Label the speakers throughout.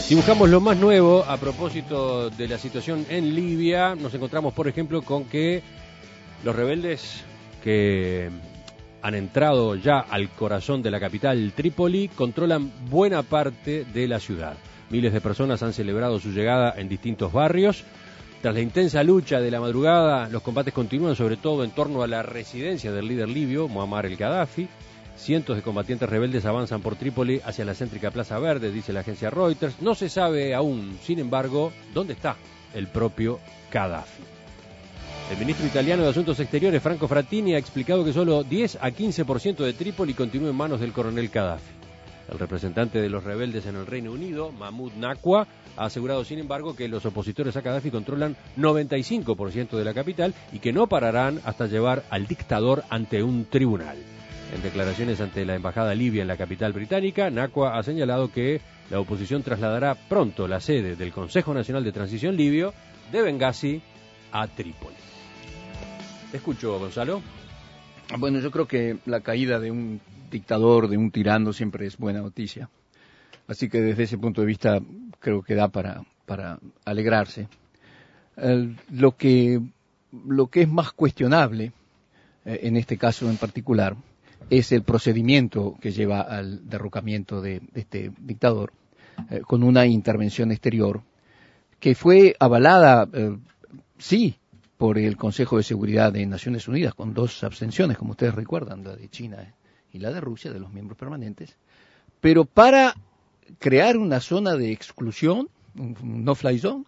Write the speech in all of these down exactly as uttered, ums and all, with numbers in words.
Speaker 1: Si buscamos lo más nuevo a propósito de la situación en Libia, nos encontramos, por ejemplo, con que los rebeldes que han entrado ya al corazón de la capital, Trípoli, controlan buena parte de la ciudad. Miles de personas han celebrado su llegada en distintos barrios. Tras la intensa lucha de la madrugada, los combates continúan sobre todo en torno a la residencia del líder libio, Muammar el-Gaddafi. Cientos de combatientes rebeldes avanzan por Trípoli hacia la céntrica Plaza Verde, dice la agencia Reuters. No se sabe aún, sin embargo, dónde está el propio Gaddafi. El ministro italiano de Asuntos Exteriores, Franco Frattini, ha explicado que solo diez a quince por ciento de Trípoli continúa en manos del coronel Gaddafi. El representante de los rebeldes en el Reino Unido, Mahmoud Naqwa, ha asegurado, sin embargo, que los opositores a Gaddafi controlan noventa y cinco por ciento de la capital y que no pararán hasta llevar al dictador ante un tribunal. En declaraciones ante la embajada libia en la capital británica, Naqwa ha señalado que la oposición trasladará pronto la sede del Consejo Nacional de Transición libio de Bengasi a Trípoli. Te escucho, Gonzalo.
Speaker 2: Bueno, yo creo que la caída de un dictador, de un tirano, siempre es buena noticia. Así que desde ese punto de vista creo que da para, para alegrarse. Eh, lo que, lo que es más cuestionable, eh, en este caso en particular, es el procedimiento que lleva al derrocamiento de, de este dictador, eh, con una intervención exterior que fue avalada, eh, sí, por el Consejo de Seguridad de Naciones Unidas, con dos abstenciones, como ustedes recuerdan, la de China y la de Rusia, de los miembros permanentes, pero para crear una zona de exclusión, un no-fly zone,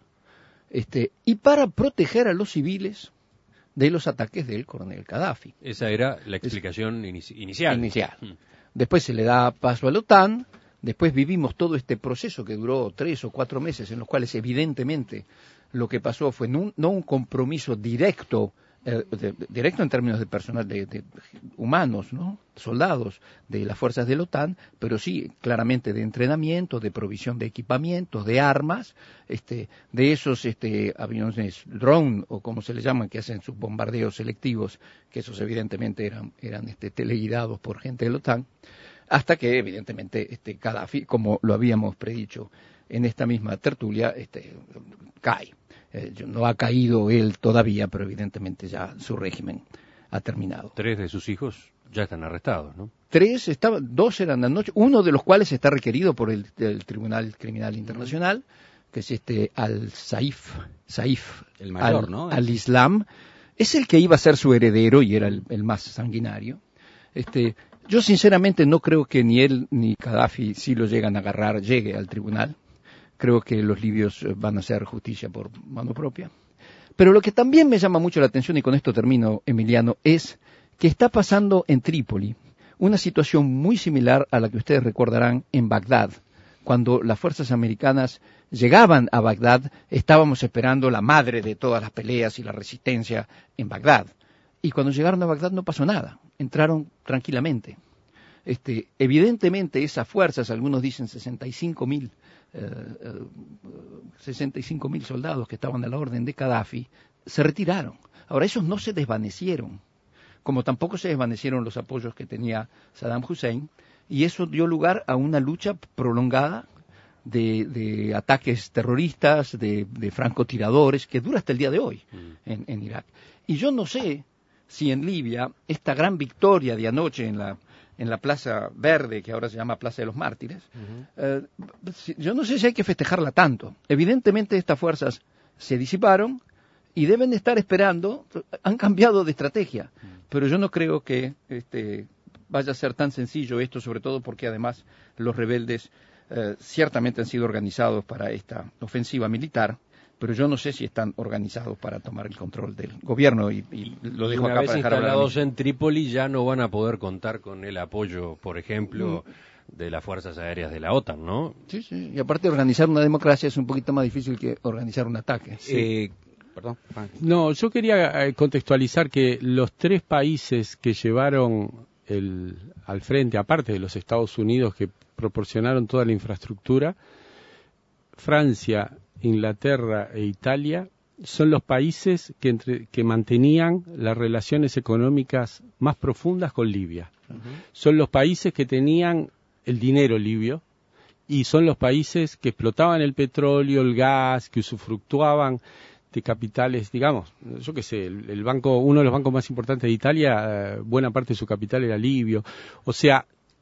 Speaker 2: este, y para proteger a los civiles de los ataques del coronel Gaddafi.
Speaker 1: Esa era la explicación es, inicial.
Speaker 2: Inicial. Hmm. Después se le da paso a la OTAN, después vivimos todo este proceso que duró tres o cuatro meses, en los cuales evidentemente lo que pasó fue no un, no un compromiso directo, eh, de, de, directo en términos de personal, de, de humanos, ¿no? Soldados de las fuerzas de la OTAN, pero sí claramente de entrenamiento, de provisión de equipamientos, de armas, este, de esos este, aviones drone, o como se les llaman, que hacen sus bombardeos selectivos, que esos evidentemente eran, eran este, teleguiados por gente de la OTAN, hasta que evidentemente este, Gaddafi, como lo habíamos predicho en esta misma tertulia, este, cae. Eh, no ha caído él todavía, pero evidentemente ya su régimen ha terminado.
Speaker 1: Tres de sus hijos ya están arrestados, ¿no?
Speaker 2: Tres, estaban, dos eran anoche, uno de los cuales está requerido por el, el Tribunal Criminal Internacional, que es este Al-Saif, Saif,
Speaker 3: el mayor,
Speaker 2: al,
Speaker 3: ¿no?
Speaker 2: Al-Islam, es el que iba a ser su heredero y era el, el más sanguinario. Este, yo sinceramente no creo que ni él ni Gaddafi, si lo llegan a agarrar, llegue al tribunal. Creo que los libios van a hacer justicia por mano propia. Pero lo que también me llama mucho la atención, y con esto termino, Emiliano, es que está pasando en Trípoli una situación muy similar a la que ustedes recordarán en Bagdad. Cuando las fuerzas americanas llegaban a Bagdad, estábamos esperando la madre de todas las peleas y la resistencia en Bagdad. Y cuando llegaron a Bagdad no pasó nada, entraron tranquilamente. Este, evidentemente esas fuerzas, algunos dicen sesenta y cinco mil, eh, eh, sesenta y cinco mil soldados que estaban a la orden de Gaddafi, se retiraron. Ahora, esos no se desvanecieron, como tampoco se desvanecieron los apoyos que tenía Saddam Hussein, y eso dio lugar a una lucha prolongada de, de ataques terroristas, de, de francotiradores, que dura hasta el día de hoy mm. en, en Irak. Y yo no sé si en Libia esta gran victoria de anoche en la en la Plaza Verde, que ahora se llama Plaza de los Mártires, uh-huh. eh, yo no sé si hay que festejarla tanto. Evidentemente estas fuerzas se disiparon y deben estar esperando, han cambiado de estrategia, uh-huh. pero yo no creo que este, vaya a ser tan sencillo esto, sobre todo porque además los rebeldes eh, ciertamente han sido organizados para esta ofensiva militar, pero yo no sé si están organizados para tomar el control del gobierno y, y lo dejo
Speaker 1: y una
Speaker 2: acá
Speaker 1: vez
Speaker 2: para dejar
Speaker 1: instalados en Trípoli ya no van a poder contar con el apoyo, por ejemplo, mm. de las fuerzas aéreas de la OTAN, ¿no?
Speaker 2: Sí, sí, y aparte organizar una democracia es un poquito más difícil que organizar un ataque.
Speaker 3: Sí. Eh, perdón.
Speaker 4: No, yo quería contextualizar que los tres países que llevaron el, al frente, aparte de los Estados Unidos que proporcionaron toda la infraestructura, Francia, Inglaterra e Italia son los países que, entre, que mantenían las relaciones económicas más profundas con Libia. Uh-huh. Son los países que tenían el dinero libio y son los países que explotaban el petróleo, el gas, que usufructuaban de capitales, digamos, yo qué sé, el, el banco, uno de los bancos más importantes de Italia, eh, buena parte de su capital era libio. O sea,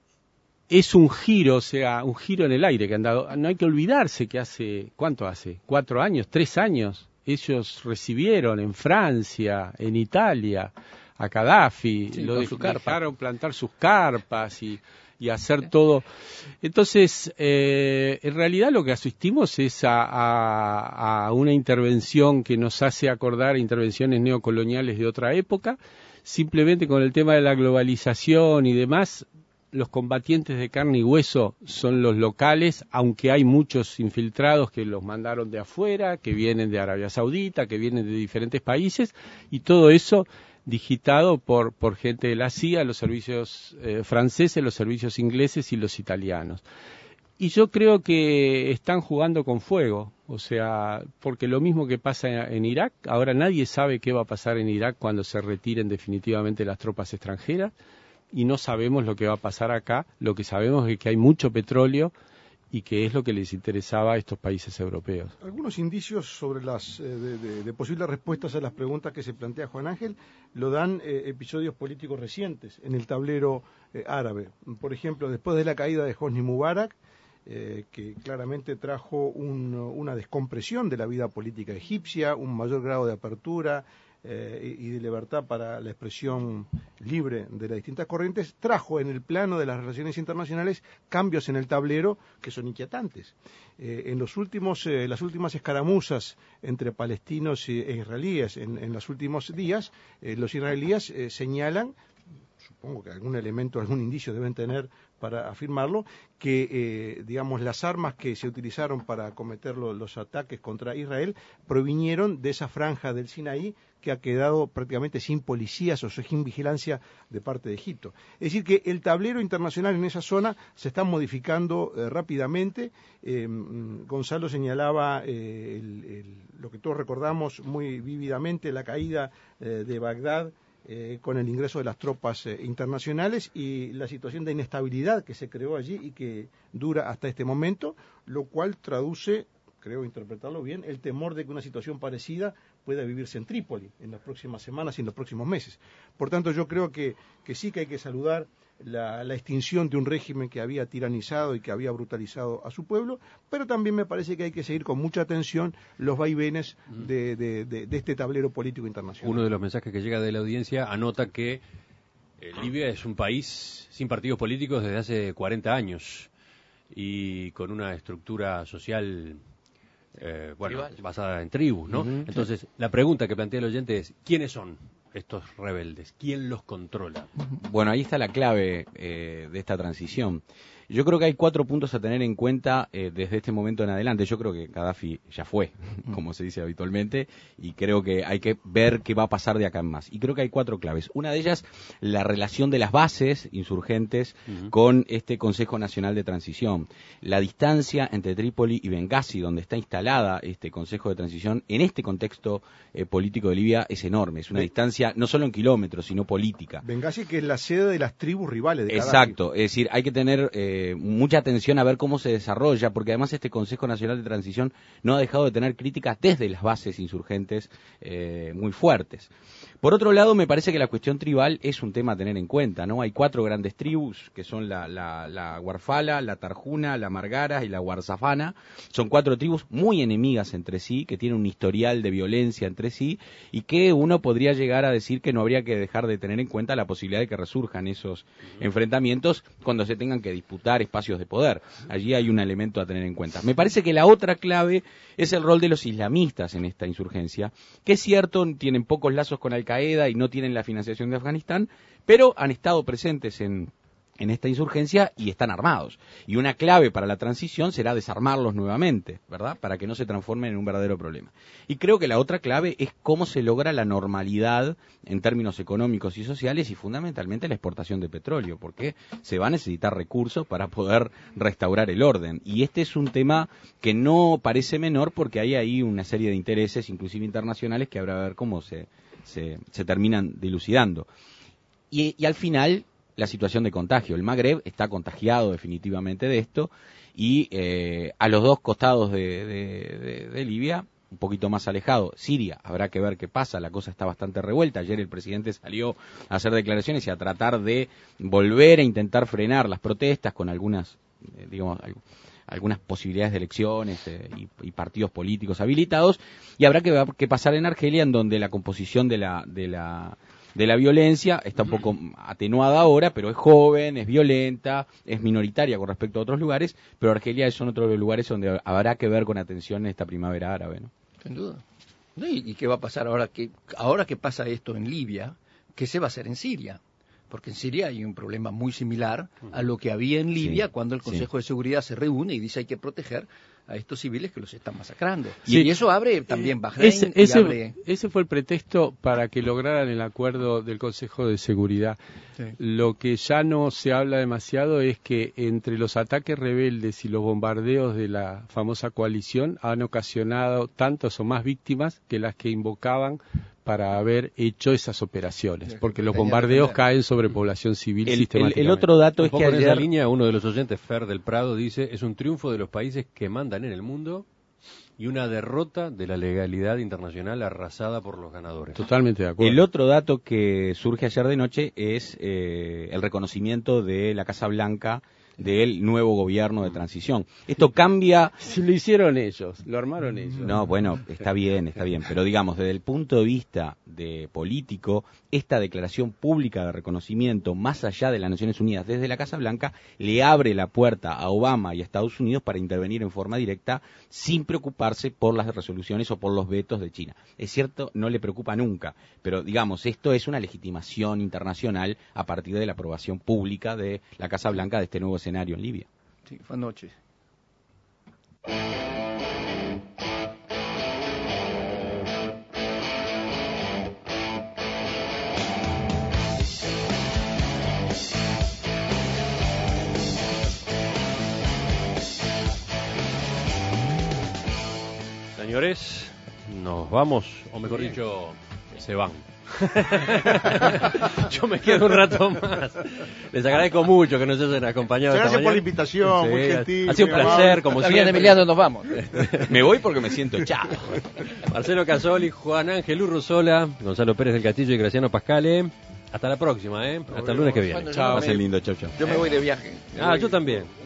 Speaker 4: es un giro, o sea, un giro en el aire que han dado. No hay que olvidarse que hace, ¿cuánto hace? ¿Cuatro años? ¿Tres años? Ellos recibieron en Francia, en Italia, a Gaddafi,
Speaker 2: sí,
Speaker 4: lo de,
Speaker 2: su carpa.
Speaker 4: dejaron plantar sus carpas y, y hacer todo. Entonces, eh, en realidad lo que asistimos es a, a, a una intervención que nos hace acordar intervenciones neocoloniales de otra época, simplemente con el tema de la globalización y demás. Los combatientes de carne y hueso son los locales, aunque hay muchos infiltrados que los mandaron de afuera, que vienen de Arabia Saudita, que vienen de diferentes países, y todo eso digitado por, por gente de la C I A, los servicios eh, franceses, los servicios ingleses y los italianos. Y yo creo que están jugando con fuego, o sea, porque lo mismo que pasa en Irak, ahora nadie sabe qué va a pasar en Irak cuando se retiren definitivamente las tropas extranjeras, y no sabemos lo que va a pasar acá. Lo que sabemos es que hay mucho petróleo y que es lo que les interesaba a estos países europeos.
Speaker 3: Algunos indicios sobre las eh, de, de, de posibles respuestas a las preguntas que se plantea Juan Ángel lo dan eh, episodios políticos recientes en el tablero eh, árabe. Por ejemplo, después de la caída de Hosni Mubarak, eh, que claramente trajo un, una descompresión de la vida política egipcia, un mayor grado de apertura Eh, y de libertad para la expresión libre de las distintas corrientes, trajo en el plano de las relaciones internacionales cambios en el tablero que son inquietantes. Eh, en los últimos, eh, las últimas escaramuzas entre palestinos e israelíes en, en los últimos días, eh, los israelíes eh, señalan, supongo que algún elemento, algún indicio deben tener para afirmarlo, que eh, digamos las armas que se utilizaron para cometer lo, los ataques contra Israel provinieron de esa franja del Sinaí que ha quedado prácticamente sin policías o sin vigilancia de parte de Egipto. Es decir, que el tablero internacional en esa zona se está modificando eh, rápidamente. Eh, Gonzalo señalaba eh, el, el, lo que todos recordamos muy vívidamente, la caída eh, de Bagdad, Eh, con el ingreso de las tropas eh, internacionales y la situación de inestabilidad que se creó allí y que dura hasta este momento, lo cual traduce, creo interpretarlo bien, el temor de que una situación parecida pueda vivirse en Trípoli en las próximas semanas y en los próximos meses. Por tanto, yo creo que, que sí que hay que saludar la, la extinción de un régimen que había tiranizado y que había brutalizado a su pueblo, pero también me parece que hay que seguir con mucha atención los vaivenes de, de, de, de este tablero político internacional.
Speaker 1: Uno de los mensajes que llega de la audiencia anota que eh, Libia es un país sin partidos políticos desde hace cuarenta años y con una estructura social eh, bueno,
Speaker 2: Tribal.
Speaker 1: basada en tribus, ¿no?
Speaker 4: Uh-huh.
Speaker 1: Entonces, la pregunta que plantea el oyente es, ¿quiénes son estos rebeldes? ¿Quién los controla?
Speaker 5: Bueno, ahí está la clave eh, de esta transición. Yo creo que hay cuatro puntos a tener en cuenta eh, desde este momento en adelante. Yo creo que Gaddafi ya fue, como se dice habitualmente, y creo que hay que ver qué va a pasar de acá en más. Y creo que hay cuatro claves. Una de ellas, la relación de las bases insurgentes uh-huh. con este Consejo Nacional de Transición. La distancia entre Trípoli y Benghazi, donde está instalada este Consejo de Transición, en este contexto eh, político de Libia es enorme. Es una sí. distancia no solo en kilómetros, sino política.
Speaker 3: Benghazi, que es la sede de las tribus rivales de Gaddafi.
Speaker 5: Exacto. Es decir, hay que tener Eh, mucha atención a ver cómo se desarrolla, porque además este Consejo Nacional de Transición no ha dejado de tener críticas desde las bases insurgentes eh, muy fuertes. Por otro lado, me parece que la cuestión tribal es un tema a tener en cuenta, ¿no? Hay cuatro grandes tribus, que son la, la, la Warfala, la Tarjuna, la Margara y la Warzafana. Son cuatro tribus muy enemigas entre sí, que tienen un historial de violencia entre sí, y que uno podría llegar a decir que no habría que dejar de tener en cuenta la posibilidad de que resurjan esos uh-huh. enfrentamientos cuando se tengan que disputar espacios de poder. Allí hay un elemento a tener en cuenta. Me parece que la otra clave es el rol de los islamistas en esta insurgencia, que es cierto, tienen pocos lazos con Al-Qaeda y no tienen la financiación de Afganistán, pero han estado presentes en en esta insurgencia y están armados. Y una clave para la transición será desarmarlos nuevamente, ¿verdad? Para que no se transformen en un verdadero problema. Y creo que la otra clave es cómo se logra la normalidad en términos económicos y sociales y fundamentalmente la exportación de petróleo, porque se va a necesitar recursos para poder restaurar el orden. Y este es un tema que no parece menor porque hay ahí una serie de intereses, inclusive internacionales, que habrá que ver cómo se, se, se terminan dilucidando. Y, y al final, la situación de contagio. El Magreb está contagiado definitivamente de esto y eh, a los dos costados de, de, de, de Libia, un poquito más alejado, Siria, habrá que ver qué pasa, la cosa está bastante revuelta. Ayer el presidente salió a hacer declaraciones y a tratar de volver a intentar frenar las protestas con algunas, eh, digamos, algunas posibilidades de elecciones eh, y, y partidos políticos habilitados, y habrá que ver qué pasar en Argelia, en donde la composición de la de la de la violencia está un poco atenuada ahora, pero es joven, es violenta, es minoritaria con respecto a otros lugares, pero Argelia son otros lugares donde habrá que ver con atención esta primavera árabe, ¿no?
Speaker 2: Sin duda. ¿Y, y qué va a pasar ahora que ahora que pasa esto en Libia? ¿Qué se va a hacer en Siria? Porque en Siria hay un problema muy similar a lo que había en Libia, sí, cuando el Consejo sí. de Seguridad se reúne y dice hay que proteger a estos civiles que los están masacrando. Sí. Y eso abre también Bahrein.
Speaker 4: Ese, ese,
Speaker 2: y abre...
Speaker 4: ese fue el pretexto para que lograran el acuerdo del Consejo de Seguridad. Sí. Lo que ya no se habla demasiado es que entre los ataques rebeldes y los bombardeos de la famosa coalición han ocasionado tantas o más víctimas que las que invocaban para haber hecho esas operaciones, porque los bombardeos caen sobre población civil
Speaker 5: el,
Speaker 4: sistemáticamente.
Speaker 5: El, el otro dato es que
Speaker 1: ayer...
Speaker 5: en
Speaker 1: esa línea, uno de los oyentes, Fer del Prado, dice, es un triunfo de los países que mandan en el mundo y una derrota de la legalidad internacional arrasada por los ganadores.
Speaker 4: Totalmente de acuerdo.
Speaker 5: El otro dato que surge ayer de noche es eh, el reconocimiento de la Casa Blanca del nuevo gobierno de transición. Esto cambia...
Speaker 4: Si lo hicieron ellos, lo armaron ellos.
Speaker 5: No, bueno, está bien, está bien, pero digamos, desde el punto de vista de político, esta declaración pública de reconocimiento, más allá de las Naciones Unidas, desde la Casa Blanca, le abre la puerta a Obama y a Estados Unidos para intervenir en forma directa sin preocuparse por las resoluciones o por los vetos de China. Es cierto, no le preocupa nunca, pero digamos, esto es una legitimación internacional a partir de la aprobación pública de la Casa Blanca de este nuevo escenario en Libia.
Speaker 2: Sí, fue anoche.
Speaker 1: Señores, nos vamos, o mejor dicho, se van. Yo me quedo un rato más. Les agradezco mucho que nos hayan acompañado.
Speaker 3: Gracias
Speaker 1: esta
Speaker 3: por la invitación, sí, muy gentil.
Speaker 1: Ha sido un placer, como
Speaker 2: Está
Speaker 1: siempre.
Speaker 2: Bien, Emiliano, nos vamos.
Speaker 5: Me voy porque me siento echado.
Speaker 1: Marcelo Casoli, Juan Ángel Urruzola, Gonzalo Pérez del Castillo y Graciano Pascale. Hasta la próxima, ¿eh? Hasta el lunes que viene.
Speaker 5: Chao. Pasen lindo, chau, chau.
Speaker 2: Yo me voy de viaje.
Speaker 1: Ah, yo también.